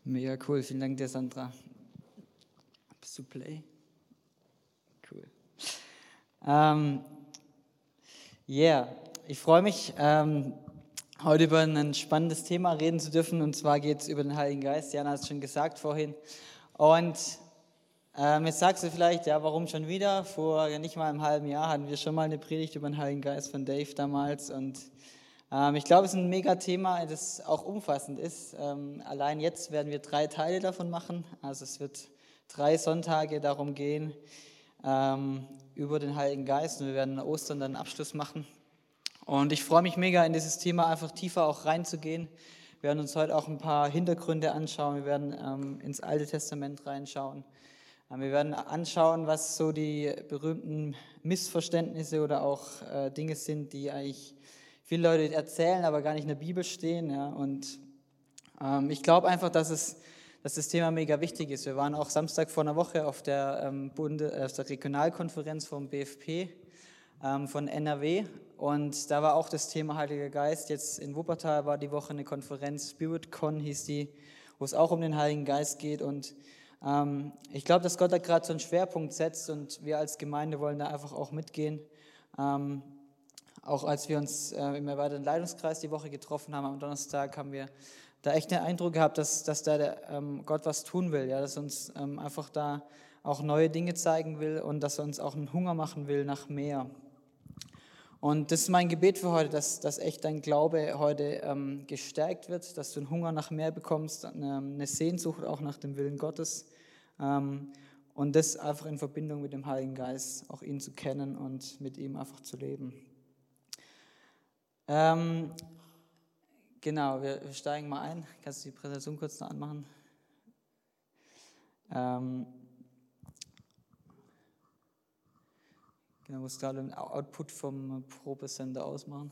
Mega cool, vielen Dank dir, Sandra. Bist du Play? Cool. Ich freue mich, heute über ein spannendes Thema reden zu dürfen, und zwar geht es über den Heiligen Geist. Jana hat es schon gesagt vorhin. Und jetzt sagst du vielleicht, ja, warum schon wieder? Vor nicht mal einem halben Jahr hatten wir schon mal eine Predigt über den Heiligen Geist von Dave damals, und ich glaube, es ist ein Mega-Thema, das auch umfassend ist. Allein jetzt werden wir 3 Teile davon machen. Also es wird 3 Sonntage darum gehen, über den Heiligen Geist. Und wir werden an Ostern dann einen Abschluss machen. Und ich freue mich mega, in dieses Thema einfach tiefer auch reinzugehen. Wir werden uns heute auch ein paar Hintergründe anschauen. Wir werden ins Alte Testament reinschauen. Wir werden anschauen, was so die berühmten Missverständnisse oder auch Dinge sind, die eigentlich viele Leute erzählen, aber gar nicht in der Bibel stehen. Ja. Und ich glaube einfach, dass das Thema mega wichtig ist. Wir waren auch Samstag vor einer Woche auf der Regionalkonferenz vom BFP von NRW, und da war auch das Thema Heiliger Geist. Jetzt in Wuppertal war die Woche eine Konferenz, SpiritCon hieß die, wo es auch um den Heiligen Geist geht. Und ich glaube, dass Gott da gerade so einen Schwerpunkt setzt, und wir als Gemeinde wollen da einfach auch mitgehen. Auch als wir uns im erweiterten Leitungskreis die Woche getroffen haben, am Donnerstag, haben wir da echt den Eindruck gehabt, dass da Gott was tun will, ja, dass uns einfach da auch neue Dinge zeigen will und dass er uns auch einen Hunger machen will nach mehr. Und das ist mein Gebet für heute, dass echt dein Glaube heute gestärkt wird, dass du einen Hunger nach mehr bekommst, eine Sehnsucht auch nach dem Willen Gottes, und das einfach in Verbindung mit dem Heiligen Geist, auch ihn zu kennen und mit ihm einfach zu leben. Genau, wir steigen mal ein. Kannst du die Präsentation kurz noch anmachen? Genau, musst gerade den Output vom Probesender ausmachen.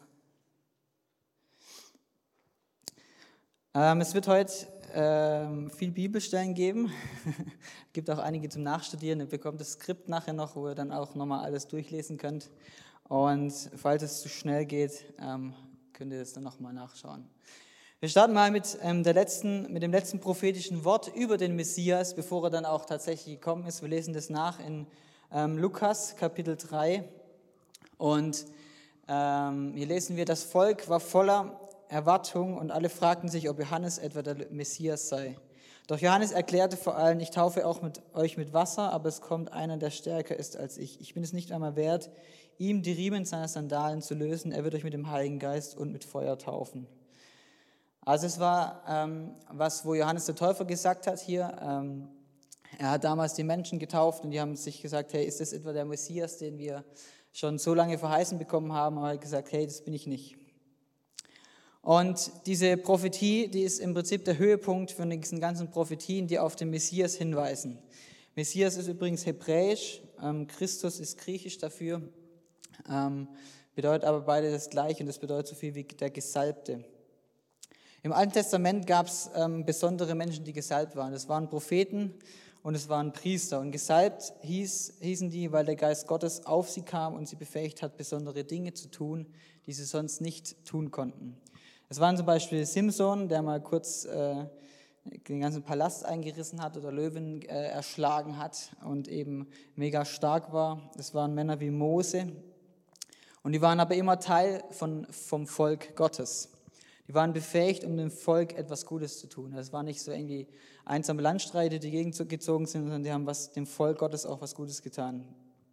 Es wird heute viel Bibelstellen geben. Es gibt auch einige zum Nachstudieren. Ihr bekommt das Skript nachher noch, wo ihr dann auch nochmal alles durchlesen könnt. Und falls es zu schnell geht, könnt ihr das dann nochmal nachschauen. Wir starten mal mit dem letzten prophetischen Wort über den Messias, bevor er dann auch tatsächlich gekommen ist. Wir lesen das nach in Lukas Kapitel 3. Und hier lesen wir, das Volk war voller Erwartung und alle fragten sich, ob Johannes etwa der Messias sei. Doch Johannes erklärte vor allem, ich taufe auch euch mit Wasser, aber es kommt einer, der stärker ist als ich. Ich bin es nicht einmal wert, ihm die Riemen seiner Sandalen zu lösen. Er wird euch mit dem Heiligen Geist und mit Feuer taufen. Also es war wo Johannes der Täufer gesagt hat hier. Er hat damals die Menschen getauft und die haben sich gesagt, hey, ist das etwa der Messias, den wir schon so lange verheißen bekommen haben? Aber er hat gesagt, hey, das bin ich nicht. Und diese Prophetie, die ist im Prinzip der Höhepunkt von diesen ganzen Prophetien, die auf den Messias hinweisen. Messias ist übrigens hebräisch, Christus ist griechisch dafür, bedeutet aber beide das Gleiche, und das bedeutet so viel wie der Gesalbte. Im Alten Testament gab es besondere Menschen, die gesalbt waren. Das waren Propheten und es waren Priester. Und gesalbt hießen die, weil der Geist Gottes auf sie kam und sie befähigt hat, besondere Dinge zu tun, die sie sonst nicht tun konnten. Es waren zum Beispiel Simson, der mal kurz den ganzen Palast eingerissen hat oder Löwen erschlagen hat und eben mega stark war. Es waren Männer wie Mose, und die waren aber immer Teil vom Volk Gottes. Die waren befähigt, um dem Volk etwas Gutes zu tun. Es waren nicht so irgendwie einsame Landstreiter, die gegengezogen sind, sondern die haben dem Volk Gottes auch was Gutes getan.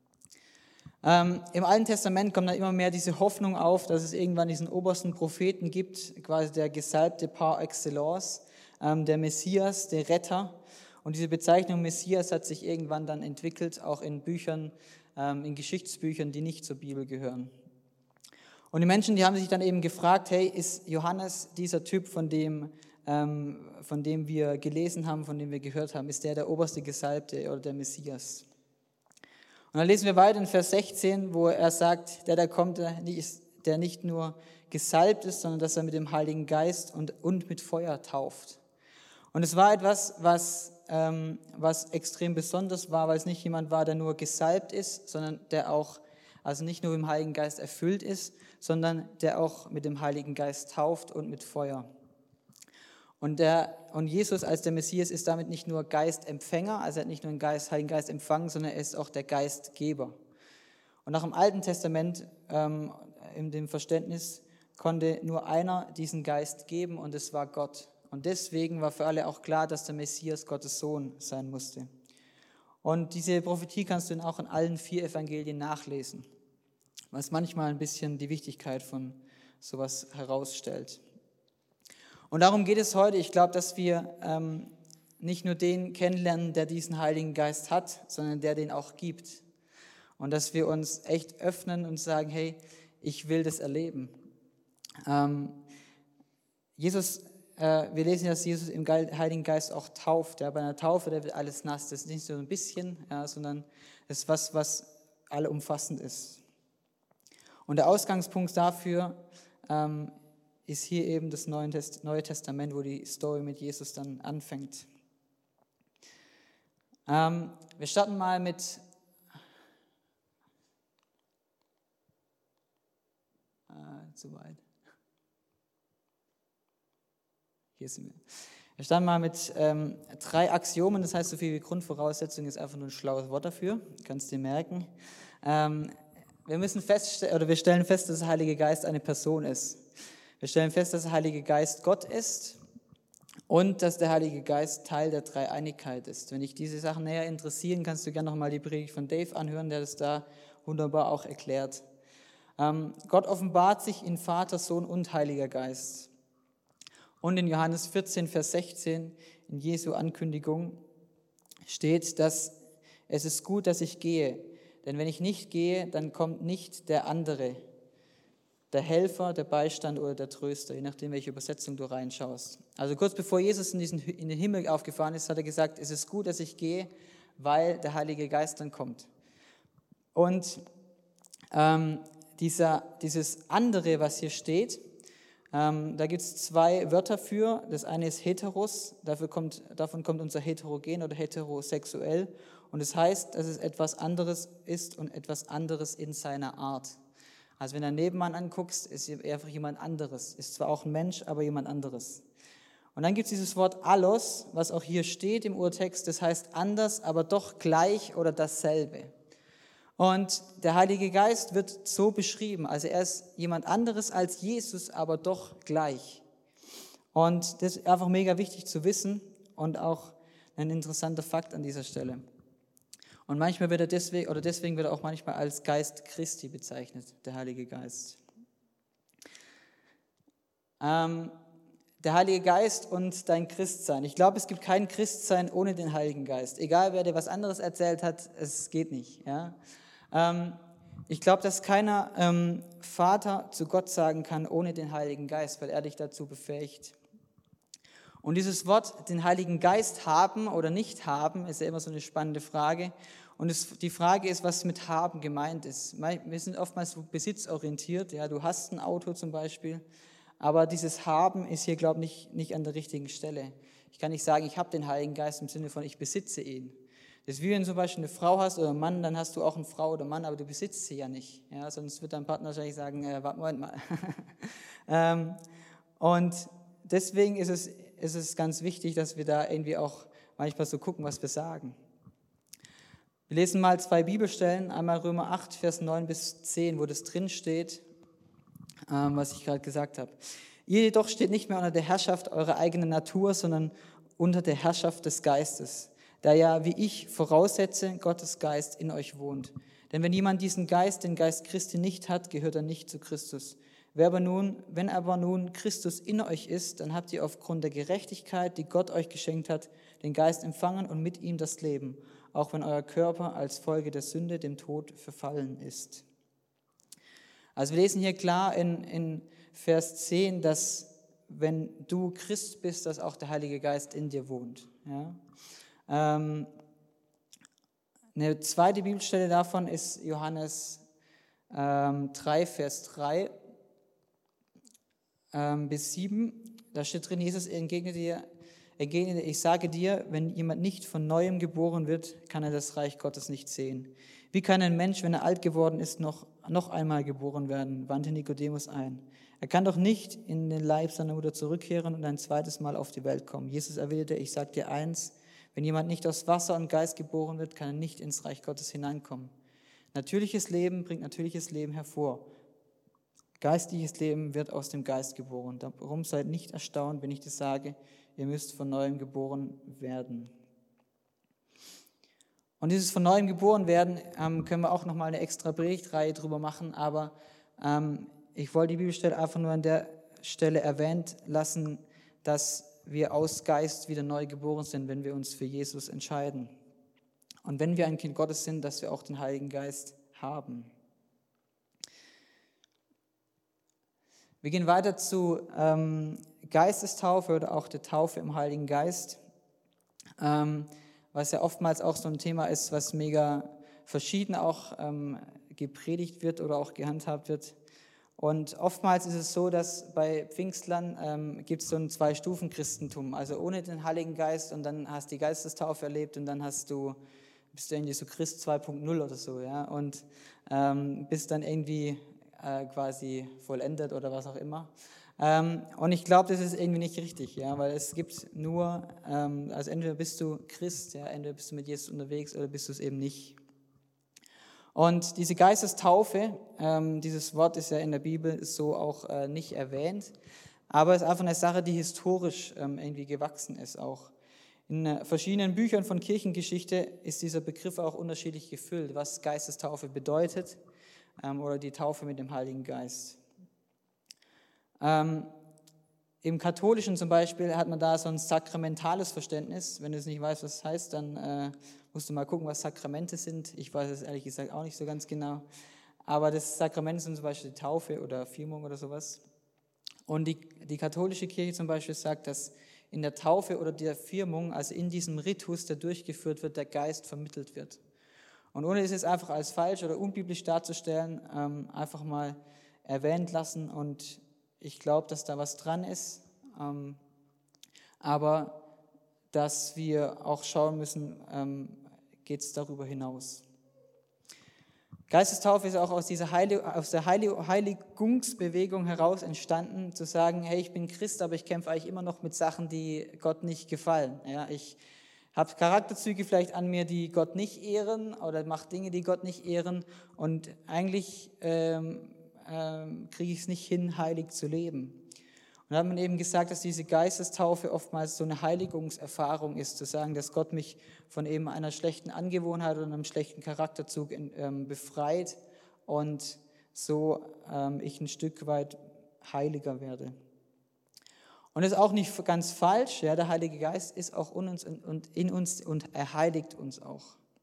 Im Alten Testament kommt dann immer mehr diese Hoffnung auf, dass es irgendwann diesen obersten Propheten gibt, quasi der Gesalbte par excellence, der Messias, der Retter. Und diese Bezeichnung Messias hat sich irgendwann dann entwickelt, auch in Büchern, in Geschichtsbüchern, die nicht zur Bibel gehören. Und die Menschen, die haben sich dann eben gefragt, hey, ist Johannes dieser Typ, von dem wir gelesen haben, von dem wir gehört haben, ist der oberste Gesalbte oder der Messias? Und dann lesen wir weiter in Vers 16, wo er sagt, der kommt, der nicht nur gesalbt ist, sondern dass er mit dem Heiligen Geist und mit Feuer tauft. Und es war etwas, was extrem besonders war, weil es nicht jemand war, der nur gesalbt ist, sondern der auch, also nicht nur im Heiligen Geist erfüllt ist, sondern der auch mit dem Heiligen Geist tauft und mit Feuer. Und Jesus als der Messias ist damit nicht nur Geistempfänger, also er hat nicht nur den Heiligen Geist empfangen, sondern er ist auch der Geistgeber. Und nach dem Alten Testament, in dem Verständnis, konnte nur einer diesen Geist geben und es war Gott. Und deswegen war für alle auch klar, dass der Messias Gottes Sohn sein musste. Und diese Prophetie kannst du auch in allen 4 Evangelien nachlesen, was manchmal ein bisschen die Wichtigkeit von sowas herausstellt. Und darum geht es heute. Ich glaube, dass wir nicht nur den kennenlernen, der diesen Heiligen Geist hat, sondern der den auch gibt. Und dass wir uns echt öffnen und sagen, hey, ich will das erleben. Wir lesen, dass Jesus im Heiligen Geist auch tauft. Ja, bei einer Taufe, da wird alles nass. Das ist nicht so ein bisschen, ja, sondern das ist was allumfassend ist. Und der Ausgangspunkt dafür ist hier eben das Neue Testament, wo die Story mit Jesus dann anfängt. Wir starten mal mit zu weit. Hier sind wir. Wir starten mal mit 3 Axiomen, das heißt so viel wie Grundvoraussetzung ist einfach nur ein schlaues Wort dafür, kannst du dir merken. Wir stellen fest, dass der Heilige Geist eine Person ist. Wir stellen fest, dass der Heilige Geist Gott ist und dass der Heilige Geist Teil der Dreieinigkeit ist. Wenn dich diese Sachen näher interessieren, kannst du gerne nochmal die Predigt von Dave anhören, der das da wunderbar auch erklärt. Gott offenbart sich in Vater, Sohn und Heiliger Geist. Und in Johannes 14, Vers 16, in Jesu Ankündigung, steht, dass es ist gut, dass ich gehe. Denn wenn ich nicht gehe, dann kommt nicht der andere, der Helfer, der Beistand oder der Tröster, je nachdem, welche Übersetzung du reinschaust. Also kurz bevor Jesus in den Himmel aufgefahren ist, hat er gesagt, es ist gut, dass ich gehe, weil der Heilige Geist dann kommt. Und dieses andere, was hier steht, da gibt es 2 Wörter für. Das eine ist heteros, davon kommt unser heterogen oder heterosexuell. Und das heißt, dass es etwas anderes ist und etwas anderes in seiner Art. Also wenn du einen Nebenmann anguckst, ist er einfach jemand anderes. Ist zwar auch ein Mensch, aber jemand anderes. Und dann gibt es dieses Wort allos, was auch hier steht im Urtext. Das heißt anders, aber doch gleich oder dasselbe. Und der Heilige Geist wird so beschrieben, also er ist jemand anderes als Jesus, aber doch gleich. Und das ist einfach mega wichtig zu wissen und auch ein interessanter Fakt an dieser Stelle. Und manchmal wird deswegen wird er auch manchmal als Geist Christi bezeichnet, der Heilige Geist. Der Heilige Geist und dein Christsein. Ich glaube, es gibt kein Christsein ohne den Heiligen Geist. Egal, wer dir was anderes erzählt hat, es geht nicht. Ja? Ich glaube, dass keiner Vater zu Gott sagen kann ohne den Heiligen Geist, weil er dich dazu befähigt. Und dieses Wort, den Heiligen Geist haben oder nicht haben, ist ja immer so eine spannende Frage. Und die Frage ist, was mit haben gemeint ist. Wir sind oftmals so besitzorientiert. Ja, du hast ein Auto zum Beispiel, aber dieses Haben ist hier, glaube ich, nicht an der richtigen Stelle. Ich kann nicht sagen, ich habe den Heiligen Geist im Sinne von, ich besitze ihn. Das ist wie wenn du zum Beispiel eine Frau hast oder einen Mann, dann hast du auch eine Frau oder einen Mann, aber du besitzt sie ja nicht. Ja, sonst wird dein Partner wahrscheinlich sagen, Moment mal. Und deswegen ist es ganz wichtig, dass wir da irgendwie auch manchmal so gucken, was wir sagen. Wir lesen mal 2 Bibelstellen, einmal Römer 8, Vers 9 bis 10, wo das drin steht, was ich gerade gesagt habe. Ihr jedoch steht nicht mehr unter der Herrschaft eurer eigenen Natur, sondern unter der Herrschaft des Geistes, da ja, wie ich voraussetze, Gottes Geist in euch wohnt. Denn wenn jemand diesen Geist, den Geist Christi nicht hat, gehört er nicht zu Christus. Wenn aber nun Christus in euch ist, dann habt ihr aufgrund der Gerechtigkeit, die Gott euch geschenkt hat, den Geist empfangen und mit ihm das Leben, auch wenn euer Körper als Folge der Sünde dem Tod verfallen ist. Also wir lesen hier klar in Vers 10, dass wenn du Christ bist, dass auch der Heilige Geist in dir wohnt. Ja? Eine zweite Bibelstelle davon ist Johannes 3, Vers 3 bis 7. Da steht drin, Jesus entgegnete, ich sage dir, wenn jemand nicht von Neuem geboren wird, kann er das Reich Gottes nicht sehen. Wie kann ein Mensch, wenn er alt geworden ist, noch einmal geboren werden? Wandte Nikodemus ein. Er kann doch nicht in den Leib seiner Mutter zurückkehren und ein zweites Mal auf die Welt kommen. Jesus erwiderte, ich sage dir eins, wenn jemand nicht aus Wasser und Geist geboren wird, kann er nicht ins Reich Gottes hineinkommen. Natürliches Leben bringt natürliches Leben hervor. Geistliches Leben wird aus dem Geist geboren. Darum seid nicht erstaunt, wenn ich dir sage, ihr müsst von neuem geboren werden. Und dieses von neuem geboren werden, können wir auch nochmal eine extra Predigtreihe drüber machen, aber ich wollte die Bibelstelle einfach nur an der Stelle erwähnt lassen, dass wir aus Geist wieder neu geboren sind, wenn wir uns für Jesus entscheiden. Und wenn wir ein Kind Gottes sind, dass wir auch den Heiligen Geist haben. Wir gehen weiter zu Geistestaufe oder auch der Taufe im Heiligen Geist, was ja oftmals auch so ein Thema ist, was mega verschieden auch gepredigt wird oder auch gehandhabt wird. Und oftmals ist es so, dass bei Pfingstlern gibt es so ein Zwei-Stufen-Christentum, also ohne den Heiligen Geist und dann hast du die Geistestaufe erlebt und dann bist du irgendwie so Christ 2.0 oder so, ja, und bist dann irgendwie quasi vollendet oder was auch immer. Und ich glaube, das ist irgendwie nicht richtig, ja, weil es gibt nur, also entweder bist du Christ, ja, entweder bist du mit Jesus unterwegs oder bist du es eben nicht. Und diese Geistestaufe, dieses Wort ist ja in der Bibel so auch nicht erwähnt, aber es ist einfach eine Sache, die historisch irgendwie gewachsen ist auch. In verschiedenen Büchern von Kirchengeschichte ist dieser Begriff auch unterschiedlich gefüllt, was Geistestaufe bedeutet oder die Taufe mit dem Heiligen Geist. Im Katholischen zum Beispiel hat man da so ein sakramentales Verständnis. Wenn du es nicht weißt, was das heißt, dann musst du mal gucken, was Sakramente sind. Ich weiß es ehrlich gesagt auch nicht so ganz genau. Aber das Sakrament sind zum Beispiel die Taufe oder Firmung oder sowas. Und die katholische Kirche zum Beispiel sagt, dass in der Taufe oder der Firmung, also in diesem Ritus, der durchgeführt wird, der Geist vermittelt wird. Und ohne es jetzt einfach als falsch oder unbiblisch darzustellen, einfach mal erwähnt lassen. Und ich glaube, dass da was dran ist, aber dass wir auch schauen müssen, geht es darüber hinaus. Geistestaufe ist auch aus der Heiligungsbewegung heraus entstanden, zu sagen, hey, ich bin Christ, aber ich kämpfe eigentlich immer noch mit Sachen, die Gott nicht gefallen. Ja, ich habe Charakterzüge vielleicht an mir, die Gott nicht ehren oder mache Dinge, die Gott nicht ehren und eigentlich kriege ich es nicht hin, heilig zu leben. Und da hat man eben gesagt, dass diese Geistestaufe oftmals so eine Heiligungserfahrung ist, zu sagen, dass Gott mich von eben einer schlechten Angewohnheit oder einem schlechten Charakterzug befreit und so ich ein Stück weit heiliger werde. Und das ist auch nicht ganz falsch, ja, der Heilige Geist ist auch in uns und er heiligt uns auch.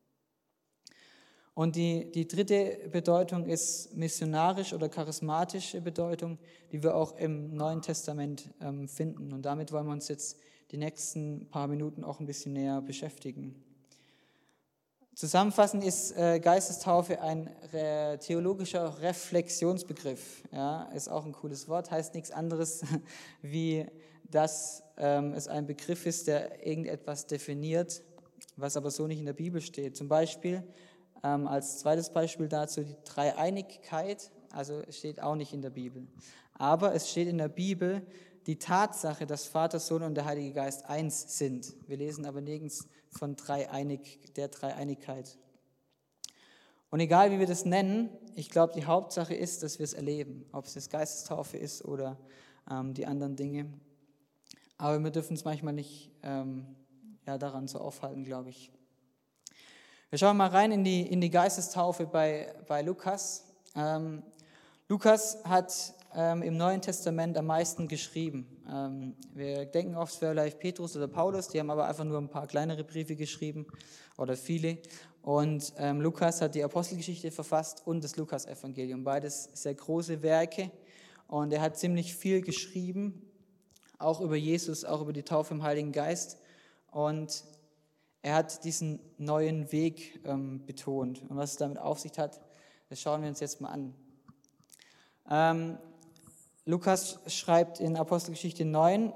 Und die dritte Bedeutung ist missionarisch oder charismatische Bedeutung, die wir auch im Neuen Testament finden. Und damit wollen wir uns jetzt die nächsten paar Minuten auch ein bisschen näher beschäftigen. Zusammenfassend ist Geistestaufe ein theologischer Reflexionsbegriff. Ja, ist auch ein cooles Wort, heißt nichts anderes, wie dass es ein Begriff ist, der irgendetwas definiert, was aber so nicht in der Bibel steht. Zum Beispiel als zweites Beispiel dazu die Dreieinigkeit, also steht auch nicht in der Bibel. Aber es steht in der Bibel die Tatsache, dass Vater, Sohn und der Heilige Geist eins sind. Wir lesen aber nirgends von der Dreieinigkeit. Und egal wie wir das nennen, ich glaube, die Hauptsache ist, dass wir es erleben, ob es das Geistestaufe ist oder die anderen Dinge. Aber wir dürfen es manchmal nicht daran so aufhalten, glaube ich. Wir schauen mal rein in die Geistestaufe bei Lukas. Lukas hat im Neuen Testament am meisten geschrieben. Wir denken oft vielleicht Petrus oder Paulus, die haben aber einfach nur ein paar kleinere Briefe geschrieben oder viele. Und Lukas hat die Apostelgeschichte verfasst und das Lukasevangelium, beides sehr große Werke. Und er hat ziemlich viel geschrieben, auch über Jesus, auch über die Taufe im Heiligen Geist. Und er hat diesen neuen Weg betont. Und was es damit auf sich hat, das schauen wir uns jetzt mal an. Lukas schreibt in Apostelgeschichte 9,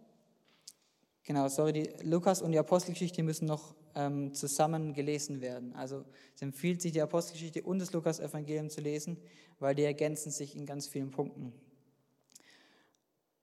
Lukas und die Apostelgeschichte müssen noch zusammen gelesen werden. Also es empfiehlt sich, die Apostelgeschichte und das Lukasevangelium zu lesen, weil die ergänzen sich in ganz vielen Punkten.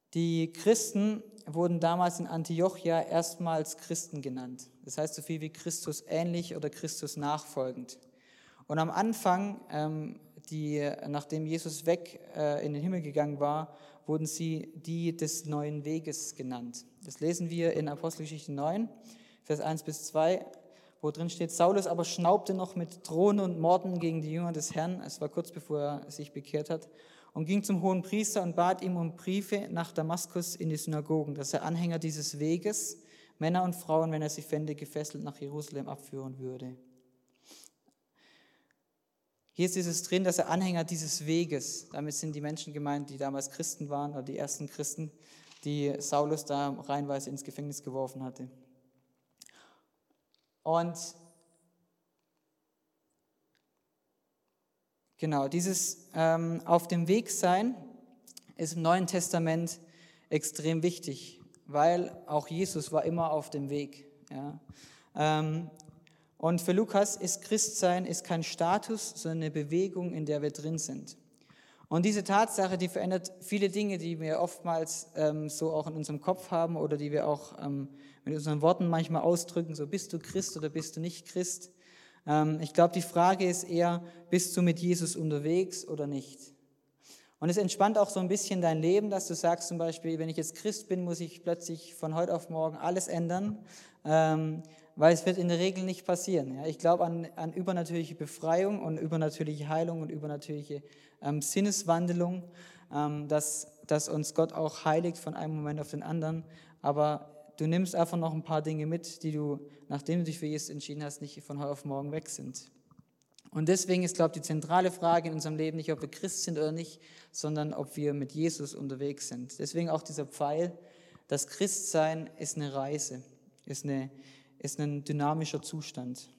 Die Christen wurden damals in Antiochia erstmals Christen genannt. Das heißt so viel wie Christus ähnlich oder Christus nachfolgend. Und am Anfang, nachdem Jesus weg in den Himmel gegangen war, wurden sie die des neuen Weges genannt. Das lesen wir in Apostelgeschichte 9, Vers 1 bis 2, wo drin steht: Saulus aber schnaubte noch mit Drohen und Morden gegen die Jünger des Herrn, es war kurz bevor er sich bekehrt hat, und ging zum Hohenpriester und bat ihm um Briefe nach Damaskus in die Synagogen, dass er Anhänger dieses Weges, Männer und Frauen, wenn er sie fände, gefesselt nach Jerusalem abführen würde. Hier ist dieses drin, dass er Anhänger dieses Weges, damit sind die Menschen gemeint, die damals Christen waren, oder die ersten Christen, die Saulus da reihenweise ins Gefängnis geworfen hatte. Und genau, dieses auf dem Weg sein ist im Neuen Testament extrem wichtig, weil auch Jesus war immer auf dem Weg. Ja. Und für Lukas ist Christsein ist kein Status, sondern eine Bewegung, in der wir drin sind. Und diese Tatsache, die verändert viele Dinge, die wir oftmals so auch in unserem Kopf haben oder die wir auch mit unseren Worten manchmal ausdrücken, so bist du Christ oder bist du nicht Christ. Ich glaube, die Frage ist eher, bist du mit Jesus unterwegs oder nicht? Und es entspannt auch so ein bisschen dein Leben, dass du sagst zum Beispiel, wenn ich jetzt Christ bin, muss ich plötzlich von heute auf morgen alles ändern, weil es wird in der Regel nicht passieren. Ja? Ich glaube an übernatürliche Befreiung und übernatürliche Heilung und übernatürliche Sinneswandelung, dass uns Gott auch heiligt von einem Moment auf den anderen, aber du nimmst einfach noch ein paar Dinge mit, die du, nachdem du dich für Jesus entschieden hast, nicht von heute auf morgen weg sind. Und deswegen ist, glaube ich, die zentrale Frage in unserem Leben nicht, ob wir Christ sind oder nicht, sondern ob wir mit Jesus unterwegs sind. Deswegen auch dieser Pfeil, das Christsein ist eine Reise, ist ein dynamischer Zustand.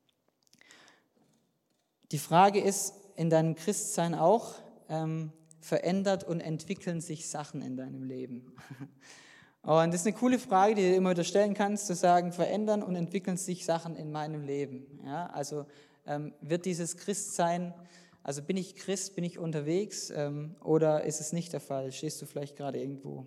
Die Frage ist in deinem Christsein auch, verändert und entwickeln sich Sachen in deinem Leben? Und das ist eine coole Frage, die du immer wieder stellen kannst, zu sagen, verändern und entwickeln sich Sachen in meinem Leben. Ja, also wird dieses Christsein, also bin ich Christ, bin ich unterwegs oder ist es nicht der Fall? Stehst du vielleicht gerade irgendwo?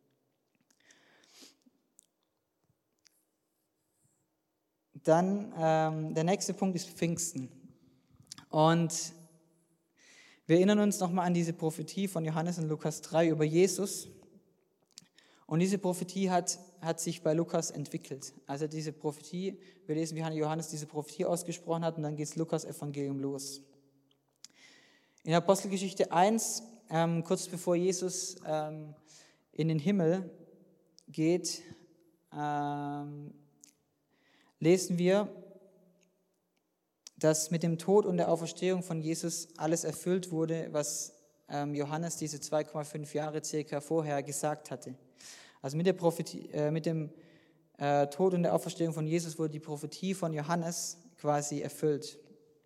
Dann der nächste Punkt ist Pfingsten. Und wir erinnern uns nochmal an diese Prophetie von Johannes in Lukas 3 über Jesus. Und diese Prophetie hat sich bei Lukas entwickelt. Also diese Prophetie, wir lesen, wie Johannes diese Prophetie ausgesprochen hat, und dann geht es Lukas Evangelium los. In Apostelgeschichte 1, kurz bevor Jesus in den Himmel geht, lesen wir, dass mit dem Tod und der Auferstehung von Jesus alles erfüllt wurde, was Johannes diese 2,5 Jahre circa vorher gesagt hatte. Also mit dem Tod und der Auferstehung von Jesus wurde die Prophetie von Johannes quasi erfüllt.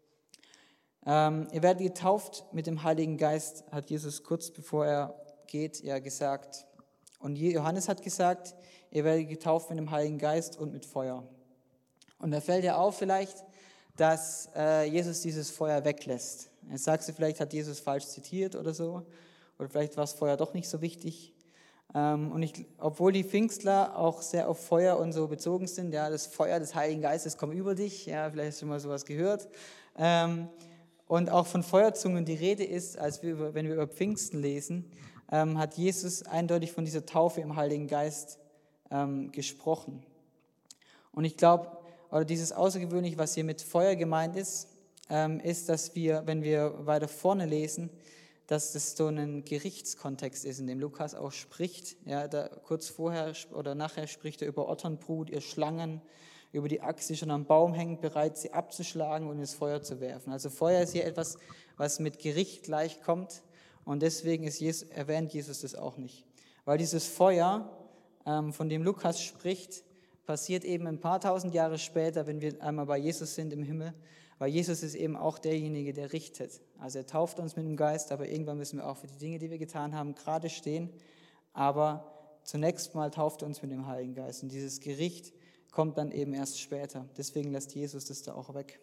Ihr werdet getauft mit dem Heiligen Geist, hat Jesus kurz bevor er geht ja gesagt. Und Johannes hat gesagt, ihr werdet getauft mit dem Heiligen Geist und mit Feuer. Und da fällt ja auf vielleicht, dass Jesus dieses Feuer weglässt. Jetzt sagst du, vielleicht hat Jesus falsch zitiert oder so, oder vielleicht war das Feuer doch nicht so wichtig. Obwohl die Pfingstler auch sehr auf Feuer und so bezogen sind, ja, das Feuer des Heiligen Geistes kommt über dich, ja, vielleicht hast du mal sowas gehört. Und auch von Feuerzungen die Rede ist, wenn wir über Pfingsten lesen, hat Jesus eindeutig von dieser Taufe im Heiligen Geist gesprochen. Und ich glaube, oder dieses Außergewöhnliche, was hier mit Feuer gemeint ist, ist, dass wir, wenn wir weiter vorne lesen, dass das so ein Gerichtskontext ist, in dem Lukas auch spricht. Ja, da kurz vorher oder nachher spricht er über Otternbrut, ihr Schlangen, über die Axt, die schon am Baum hängt, bereit, sie abzuschlagen und ins Feuer zu werfen. Also Feuer ist hier etwas, was mit Gericht gleichkommt, und deswegen erwähnt Jesus das auch nicht. Weil dieses Feuer, von dem Lukas spricht, passiert eben ein paar tausend Jahre später, wenn wir einmal bei Jesus sind im Himmel, weil Jesus ist eben auch derjenige, der richtet. Also er tauft uns mit dem Geist, aber irgendwann müssen wir auch für die Dinge, die wir getan haben, gerade stehen. Aber zunächst mal tauft er uns mit dem Heiligen Geist. Und dieses Gericht kommt dann eben erst später. Deswegen lässt Jesus das da auch weg.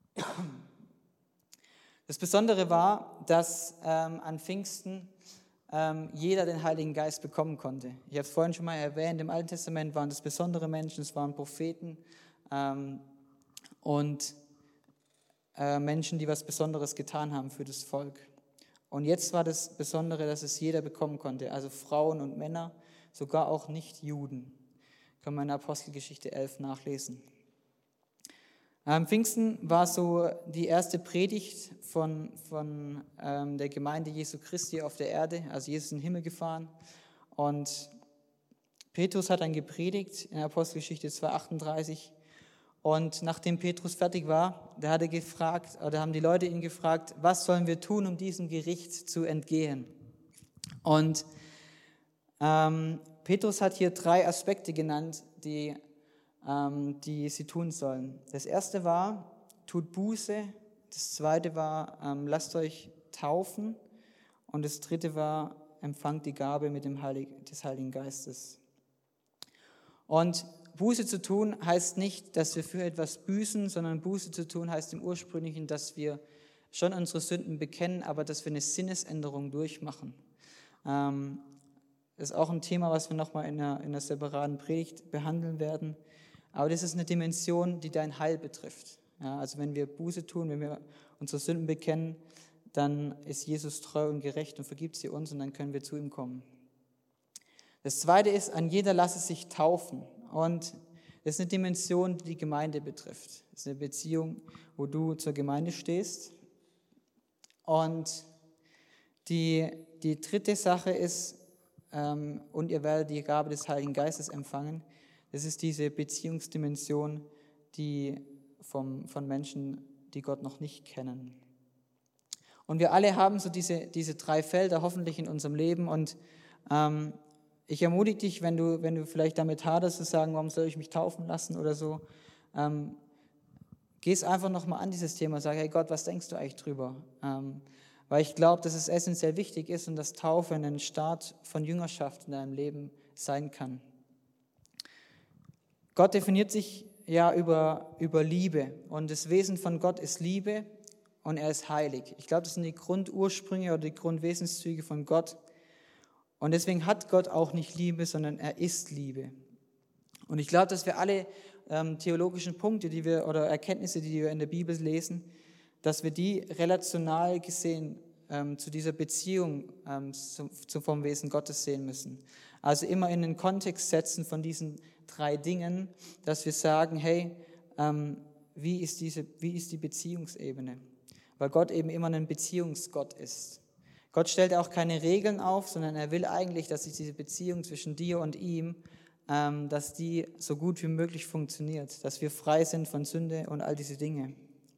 Das Besondere war, dass an Pfingsten jeder den Heiligen Geist bekommen konnte. Ich habe es vorhin schon mal erwähnt, im Alten Testament waren das besondere Menschen, es waren Propheten und Menschen, die was Besonderes getan haben für das Volk. Und jetzt war das Besondere, dass es jeder bekommen konnte, also Frauen und Männer, sogar auch Nicht-Juden. Kann man in Apostelgeschichte 11 nachlesen. Pfingsten war so die erste Predigt von der Gemeinde Jesu Christi auf der Erde, also Jesus ist in den Himmel gefahren. Und Petrus hat dann gepredigt in Apostelgeschichte 2,38. Und nachdem Petrus fertig war, da haben die Leute ihn gefragt, was sollen wir tun, um diesem Gericht zu entgehen? Und Petrus hat hier 3 Aspekte genannt, die sie tun sollen. Das erste war, tut Buße. Das zweite war, lasst euch taufen. Und das dritte war, empfangt die Gabe des Heiligen Geistes. Und Buße zu tun heißt nicht, dass wir für etwas büßen, sondern Buße zu tun heißt im Ursprünglichen, dass wir schon unsere Sünden bekennen, aber dass wir eine Sinnesänderung durchmachen. Das ist auch ein Thema, was wir nochmal in einer separaten Predigt behandeln werden. Aber das ist eine Dimension, die dein Heil betrifft. Ja, also wenn wir Buße tun, wenn wir unsere Sünden bekennen, dann ist Jesus treu und gerecht und vergibt sie uns und dann können wir zu ihm kommen. Das zweite ist, an jeder lasse sich taufen. Und das ist eine Dimension, die die Gemeinde betrifft. Das ist eine Beziehung, wo du zur Gemeinde stehst. Und die dritte Sache ist, und ihr werdet die Gabe des Heiligen Geistes empfangen. Das ist diese Beziehungsdimension, die von Menschen, die Gott noch nicht kennen. Und wir alle haben so diese 3 Felder hoffentlich in unserem Leben. Und ich ermutige dich, wenn du vielleicht damit haderst, zu sagen, warum soll ich mich taufen lassen oder so, geh es einfach nochmal an dieses Thema und sag, hey Gott, was denkst du eigentlich drüber? Weil ich glaube, dass es essentiell wichtig ist und dass Taufe ein Start von Jüngerschaft in deinem Leben sein kann. Gott definiert sich ja über Liebe und das Wesen von Gott ist Liebe und er ist heilig. Ich glaube, das sind die Grundursprünge oder die Grundwesenszüge von Gott und deswegen hat Gott auch nicht Liebe, sondern er ist Liebe. Und ich glaube, dass wir alle theologischen Punkte, oder Erkenntnisse, die wir in der Bibel lesen, dass wir die relational gesehen zu dieser Beziehung vom Wesen Gottes sehen müssen. Also immer in den Kontext setzen von diesen 3 Dingen, dass wir sagen, hey, wie ist die Beziehungsebene? Weil Gott eben immer ein Beziehungsgott ist. Gott stellt auch keine Regeln auf, sondern er will eigentlich, dass diese Beziehung zwischen dir und ihm, dass die so gut wie möglich funktioniert, dass wir frei sind von Sünde und all diese Dinge.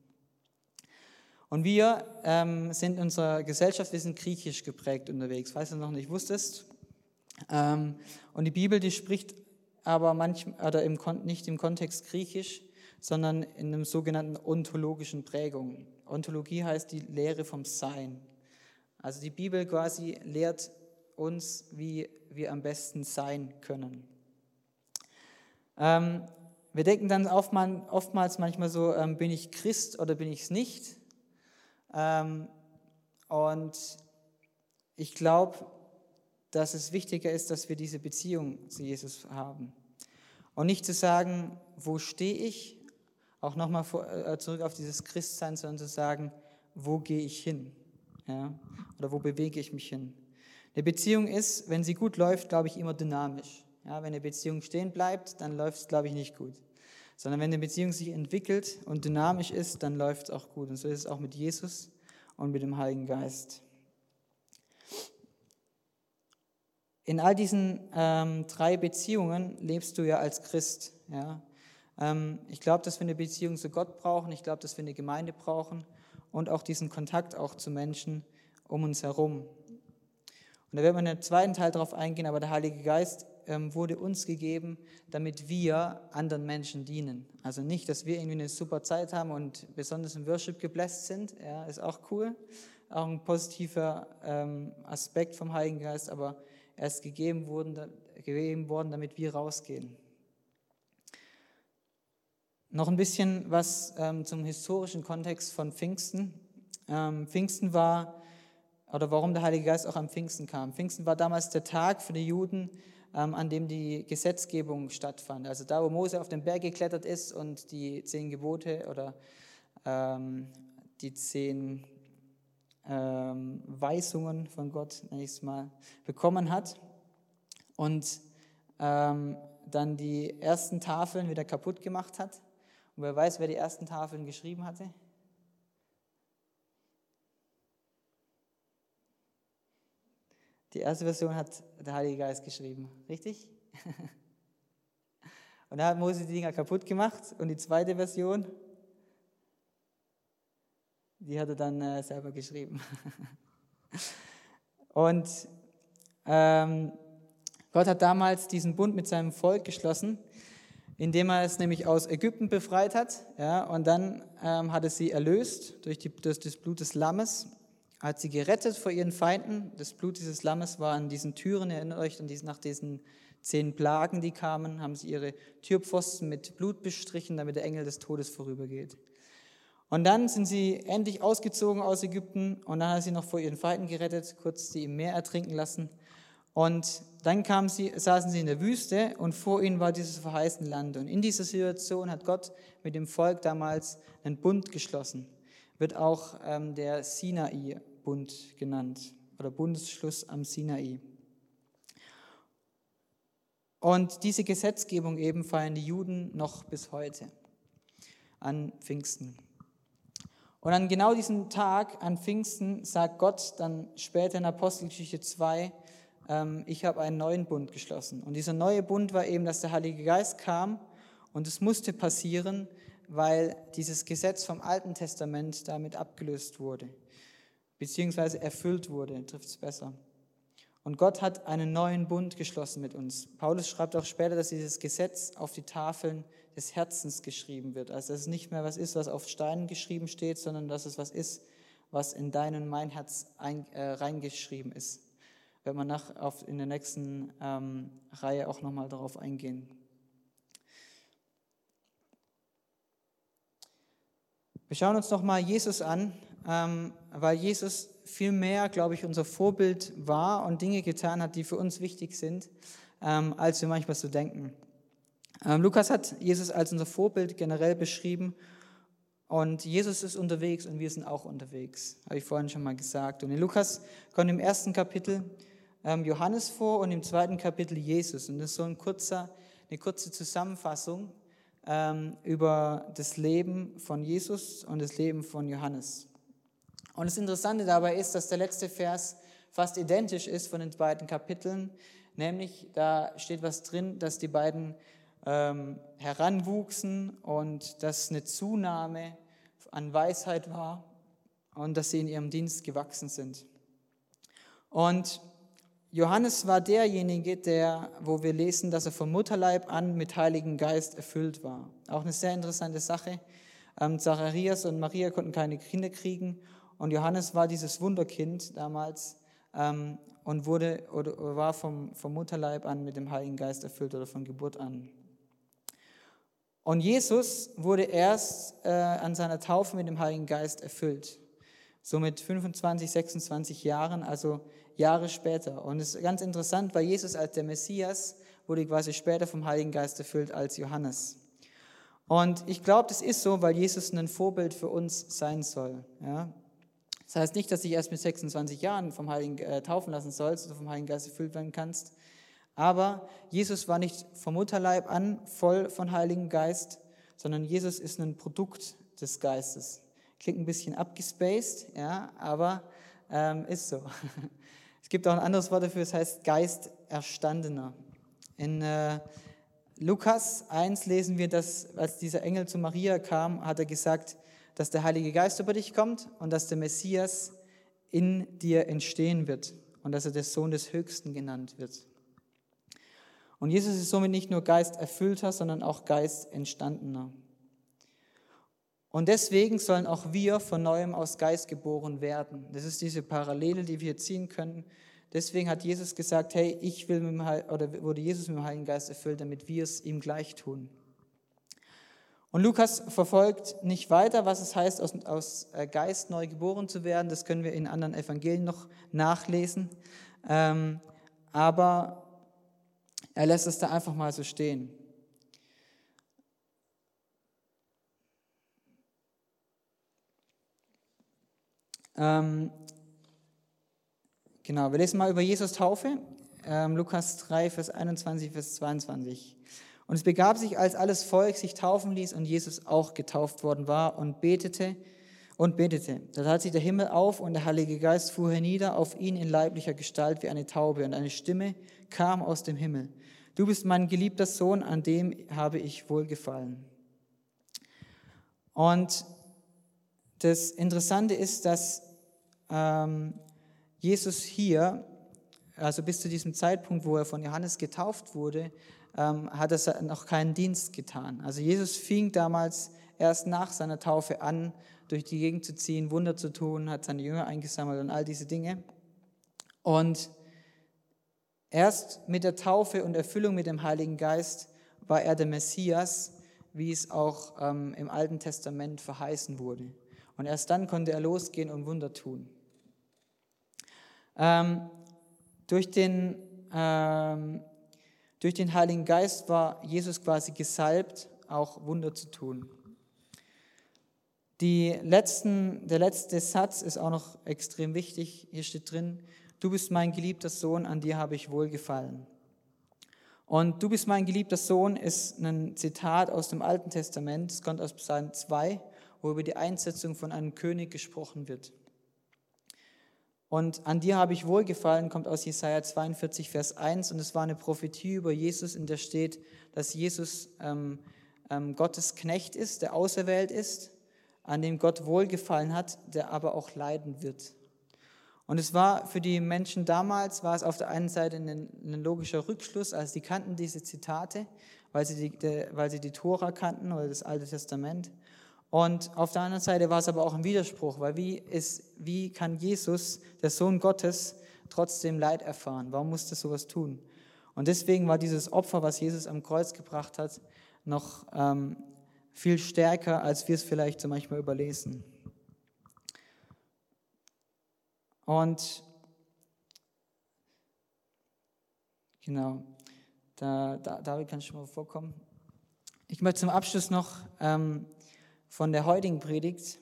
Und wir sind in unserer Gesellschaft, wir sind griechisch geprägt unterwegs, falls du noch nicht wusstest. Und die Bibel, die spricht aber nicht im Kontext griechisch, sondern in einem sogenannten ontologischen Prägung. Ontologie heißt die Lehre vom Sein. Also die Bibel quasi lehrt uns, wie wir am besten sein können. Wir denken dann oftmals manchmal so, bin ich Christ oder bin ich es nicht? Und ich glaube, dass es wichtiger ist, dass wir diese Beziehung zu Jesus haben. Und nicht zu sagen, wo stehe ich, auch nochmal zurück auf dieses Christsein, sondern zu sagen, wo gehe ich hin? Ja? Oder wo bewege ich mich hin? Eine Beziehung ist, wenn sie gut läuft, glaube ich, immer dynamisch. Ja? Wenn eine Beziehung stehen bleibt, dann läuft es, glaube ich, nicht gut. Sondern wenn eine Beziehung sich entwickelt und dynamisch ist, dann läuft es auch gut. Und so ist es auch mit Jesus und mit dem Heiligen Geist. In all diesen 3 Beziehungen lebst du ja als Christ. Ja? Ich glaube, dass wir eine Beziehung zu Gott brauchen. Ich glaube, dass wir eine Gemeinde brauchen und auch diesen Kontakt auch zu Menschen um uns herum. Und da werden wir in der zweiten Teil darauf eingehen, aber der Heilige Geist wurde uns gegeben, damit wir anderen Menschen dienen. Also nicht, dass wir irgendwie eine super Zeit haben und besonders im Worship gebläst sind. Ja, ist auch cool, auch ein positiver Aspekt vom Heiligen Geist, aber er ist gegeben worden, damit wir rausgehen. Noch ein bisschen was zum historischen Kontext von Pfingsten. Pfingsten war oder warum der Heilige Geist auch am Pfingsten kam. Pfingsten war damals der Tag für die Juden, an dem die Gesetzgebung stattfand. Also da, wo Mose auf den Berg geklettert ist und die 10 Gebote oder die 10 Weisungen von Gott, nenne ich es mal, bekommen hat und dann die ersten Tafeln wieder kaputt gemacht hat. Und wer weiß, wer die ersten Tafeln geschrieben hatte? Die erste Version hat der Heilige Geist geschrieben, richtig? Und da hat Mose die Dinger kaputt gemacht und die zweite Version, die hat er dann selber geschrieben. Und Gott hat damals diesen Bund mit seinem Volk geschlossen, indem er es nämlich aus Ägypten befreit hat. Ja, und dann hat er sie erlöst durch das Blut des Lammes, hat sie gerettet vor ihren Feinden. Das Blut dieses Lammes war an diesen Türen, erinnert euch, nach diesen 10 Plagen, die kamen, haben sie ihre Türpfosten mit Blut bestrichen, damit der Engel des Todes vorübergeht. Und dann sind sie endlich ausgezogen aus Ägypten und dann hat er sie noch vor ihren Feinden gerettet, kurz sie im Meer ertrinken lassen. Und dann saßen sie in der Wüste und vor ihnen war dieses verheißene Land. Und in dieser Situation hat Gott mit dem Volk damals einen Bund geschlossen. Wird auch der Sinai-Bund genannt oder Bundesschluss am Sinai. Und diese Gesetzgebung eben feiern die Juden noch bis heute an Pfingsten. Und an genau diesem Tag, an Pfingsten, sagt Gott dann später in Apostelgeschichte 2, ich habe einen neuen Bund geschlossen. Und dieser neue Bund war eben, dass der Heilige Geist kam und es musste passieren, weil dieses Gesetz vom Alten Testament damit abgelöst wurde, beziehungsweise erfüllt wurde, trifft es besser. Und Gott hat einen neuen Bund geschlossen mit uns. Paulus schreibt auch später, dass dieses Gesetz auf die Tafeln des Herzens geschrieben wird. Also dass es nicht mehr was ist, was auf Steinen geschrieben steht, sondern dass es was ist, was in dein und mein Herz reingeschrieben ist. Wird man in der nächsten Reihe auch nochmal darauf eingehen. Wir schauen uns nochmal Jesus an, weil Jesus viel mehr, glaube ich, unser Vorbild war und Dinge getan hat, die für uns wichtig sind, als wir manchmal so denken. Lukas hat Jesus als unser Vorbild generell beschrieben und Jesus ist unterwegs und wir sind auch unterwegs, habe ich vorhin schon mal gesagt. Und in Lukas kommt im 1. Kapitel Johannes vor und im 2. Kapitel Jesus. Und das ist so eine kurze Zusammenfassung über das Leben von Jesus und das Leben von Johannes. Und das Interessante dabei ist, dass der letzte Vers fast identisch ist von den beiden Kapiteln, nämlich da steht was drin, dass die beiden heranwuchsen und dass eine Zunahme an Weisheit war und dass sie in ihrem Dienst gewachsen sind. Und Johannes war derjenige, wo wir lesen, dass er vom Mutterleib an mit Heiligen Geist erfüllt war. Auch eine sehr interessante Sache. Zacharias und Maria konnten keine Kinder kriegen und Johannes war dieses Wunderkind damals und war vom Mutterleib an mit dem Heiligen Geist erfüllt oder von Geburt an. Und Jesus wurde erst an seiner Taufe mit dem Heiligen Geist erfüllt. So mit 25, 26 Jahren, also Jahre später. Und es ist ganz interessant, weil Jesus als der Messias wurde quasi später vom Heiligen Geist erfüllt als Johannes. Und ich glaube, das ist so, weil Jesus ein Vorbild für uns sein soll. Ja? Das heißt nicht, dass du dich erst mit 26 Jahren vom Heiligen taufen lassen sollst oder vom Heiligen Geist erfüllt werden kannst. Aber Jesus war nicht vom Mutterleib an voll von Heiligem Geist, sondern Jesus ist ein Produkt des Geistes. Klingt ein bisschen abgespaced, ja, aber ist so. Es gibt auch ein anderes Wort dafür, es heißt Geisterstandener. In Lukas 1 lesen wir, dass als dieser Engel zu Maria kam, hat er gesagt, dass der Heilige Geist über dich kommt und dass der Messias in dir entstehen wird und dass er der Sohn des Höchsten genannt wird. Und Jesus ist somit nicht nur geisterfüllter, sondern auch geistentstandener. Und deswegen sollen auch wir von Neuem aus Geist geboren werden. Das ist diese Parallele, die wir hier ziehen können. Deswegen hat Jesus gesagt, hey, wurde Jesus mit dem Heiligen Geist erfüllt, damit wir es ihm gleich tun. Und Lukas verfolgt nicht weiter, was es heißt, aus Geist neu geboren zu werden. Das können wir in anderen Evangelien noch nachlesen. Aber er lässt es da einfach mal so stehen. Genau, wir lesen mal über Jesus Taufe. Lukas 3, Vers 21, Vers 22. Und es begab sich, als alles Volk sich taufen ließ und Jesus auch getauft worden war und betete. Da tat sich der Himmel auf und der Heilige Geist fuhr hernieder auf ihn in leiblicher Gestalt wie eine Taube. Und eine Stimme kam aus dem Himmel. Du bist mein geliebter Sohn, an dem habe ich wohlgefallen. Und das Interessante ist, dass Jesus hier, also bis zu diesem Zeitpunkt, wo er von Johannes getauft wurde, hat er noch keinen Dienst getan. Also Jesus fing damals erst nach seiner Taufe an, durch die Gegend zu ziehen, Wunder zu tun, hat seine Jünger eingesammelt und all diese Dinge. Und erst mit der Taufe und Erfüllung mit dem Heiligen Geist war er der Messias, wie es auch im Alten Testament verheißen wurde. Und erst dann konnte er losgehen und Wunder tun. Durch den Heiligen Geist war Jesus quasi gesalbt, auch Wunder zu tun. Der letzte Satz ist auch noch extrem wichtig. Hier steht drin, du bist mein geliebter Sohn, an dir habe ich wohlgefallen. Und du bist mein geliebter Sohn ist ein Zitat aus dem Alten Testament, es kommt aus Psalm 2, wo über die Einsetzung von einem König gesprochen wird. Und an dir habe ich wohlgefallen, kommt aus Jesaja 42, Vers 1. Und es war eine Prophetie über Jesus, in der steht, dass Jesus Gottes Knecht ist, der auserwählt ist, an dem Gott wohlgefallen hat, der aber auch leiden wird. Und es war für die Menschen damals, war es auf der einen Seite ein logischer Rückschluss, also sie kannten diese Zitate, weil sie die Tora kannten oder das Alte Testament. Und auf der anderen Seite war es aber auch ein Widerspruch, weil wie kann Jesus, der Sohn Gottes, trotzdem Leid erfahren? Warum musste er sowas tun? Und deswegen war dieses Opfer, was Jesus am Kreuz gebracht hat, noch viel stärker, als wir es vielleicht so manchmal überlesen. Und genau, David, kannst du schon mal vorkommen? Ich möchte zum Abschluss noch von der heutigen Predigt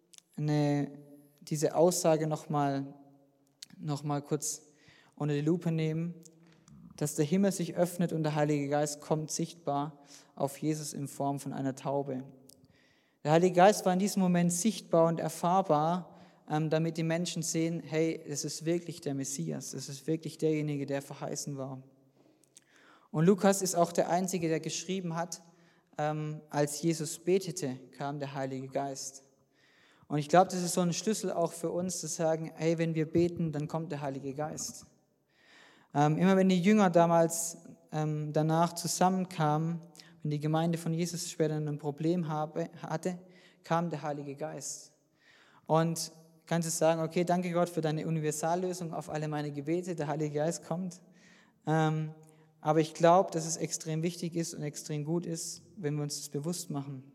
diese Aussage noch mal kurz unter die Lupe nehmen, dass der Himmel sich öffnet und der Heilige Geist kommt sichtbar auf Jesus in Form von einer Taube. Der Heilige Geist war in diesem Moment sichtbar und erfahrbar, damit die Menschen sehen, hey, es ist wirklich der Messias, es ist wirklich derjenige, der verheißen war. Und Lukas ist auch der Einzige, der geschrieben hat, als Jesus betete, kam der Heilige Geist. Und ich glaube, das ist so ein Schlüssel auch für uns, zu sagen, hey, wenn wir beten, dann kommt der Heilige Geist. Immer wenn die Jünger damals danach zusammenkamen, wenn die Gemeinde von Jesus später ein Problem hatte, kam der Heilige Geist. Und kannst du sagen, okay, danke Gott für deine Universallösung auf alle meine Gebete, der Heilige Geist kommt. Aber ich glaube, dass es extrem wichtig ist und extrem gut ist, wenn wir uns das bewusst machen.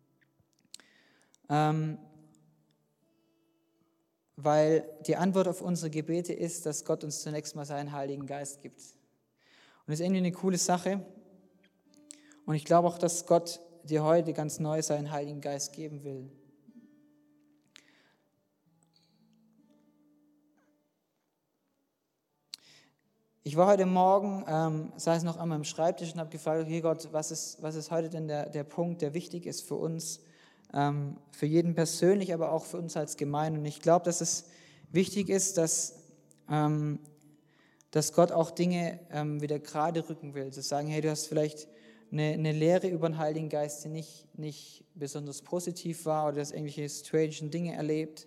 Weil die Antwort auf unsere Gebete ist, dass Gott uns zunächst mal seinen Heiligen Geist gibt. Und das ist irgendwie eine coole Sache. Und ich glaube auch, dass Gott dir heute ganz neu seinen Heiligen Geist geben will. Ich war heute Morgen, saß noch an meinem Schreibtisch und habe gefragt, okay Gott, was ist heute denn der Punkt, der wichtig ist für uns, für jeden persönlich, aber auch für uns als Gemeinde. Und ich glaube, dass es wichtig ist, dass Gott auch Dinge wieder gerade rücken will. Zu sagen, hey, du hast vielleicht eine Lehre über den Heiligen Geist, die nicht besonders positiv war, oder du hast irgendwelche strange Dinge erlebt.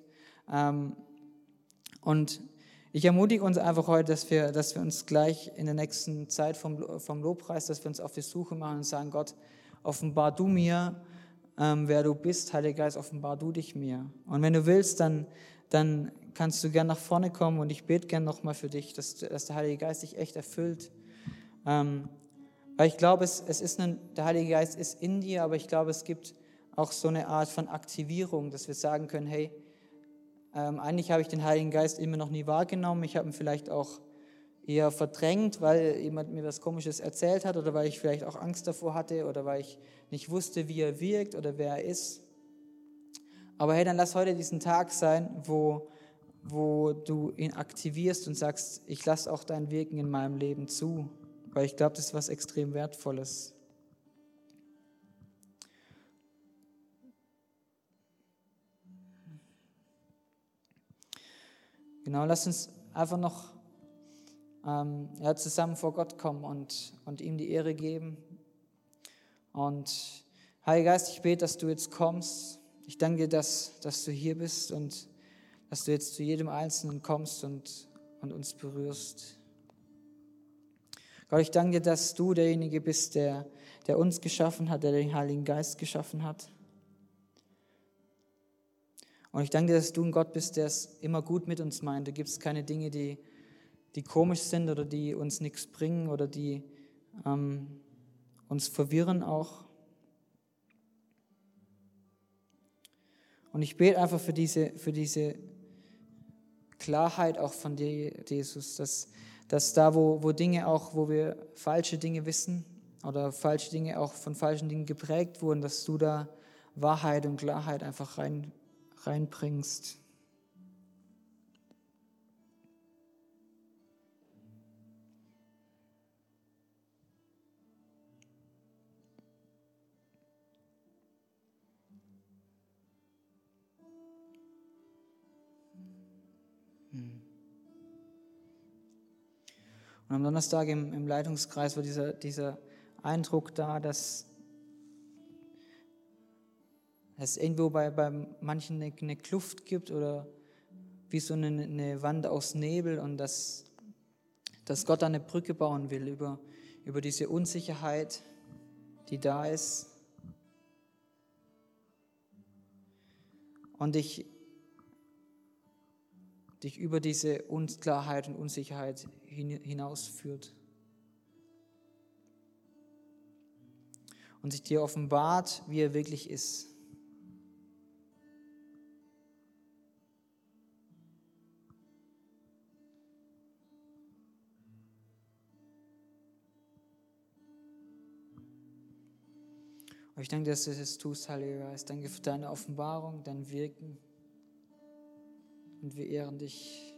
Und ich ermutige uns einfach heute, dass wir uns gleich in der nächsten Zeit vom Lobpreis, dass wir uns auf die Suche machen und sagen, Gott, offenbar du mir, wer du bist, Heiliger Geist, offenbar du dich mir. Und wenn du willst, dann kannst du gern nach vorne kommen und ich bete gern nochmal für dich, dass der Heilige Geist dich echt erfüllt. Weil ich glaube, der Heilige Geist ist in dir, aber ich glaube, es gibt auch so eine Art von Aktivierung, dass wir sagen können, hey, eigentlich habe ich den Heiligen Geist immer noch nie wahrgenommen. Ich habe ihn vielleicht auch eher verdrängt, weil jemand mir was Komisches erzählt hat oder weil ich vielleicht auch Angst davor hatte oder weil ich nicht wusste, wie er wirkt oder wer er ist. Aber hey, dann lass heute diesen Tag sein, wo du ihn aktivierst und sagst, ich lasse auch dein Wirken in meinem Leben zu, weil ich glaube, das ist was extrem Wertvolles. Genau, lass uns einfach noch zusammen vor Gott kommen und ihm die Ehre geben. Und Heiliger Geist, ich bete, dass du jetzt kommst. Ich danke dir, dass du hier bist und dass du jetzt zu jedem Einzelnen kommst und uns berührst. Gott, ich danke dir, dass du derjenige bist, der uns geschaffen hat, der den Heiligen Geist geschaffen hat. Und ich danke dir, dass du ein Gott bist, der es immer gut mit uns meint. Du gibst keine Dinge, die komisch sind oder die uns nichts bringen oder die uns verwirren auch. Und ich bete einfach für diese Klarheit auch von dir, Jesus, dass da, wo Dinge auch, wo wir falsche Dinge wissen oder falsche Dinge auch von falschen Dingen geprägt wurden, dass du da Wahrheit und Klarheit einfach reinbringst. Und am Donnerstag im Leitungskreis war dieser Eindruck da, dass es irgendwo bei manchen eine Kluft gibt oder wie so eine Wand aus Nebel und dass Gott da eine Brücke bauen will über diese Unsicherheit, die da ist. Und dich über diese Unklarheit und Unsicherheit hinausführt. Und sich dir offenbart, wie er wirklich ist. Und ich danke, dass du das tust, Heiliger Geist. Danke für deine Offenbarung, dein Wirken. Und wir ehren dich.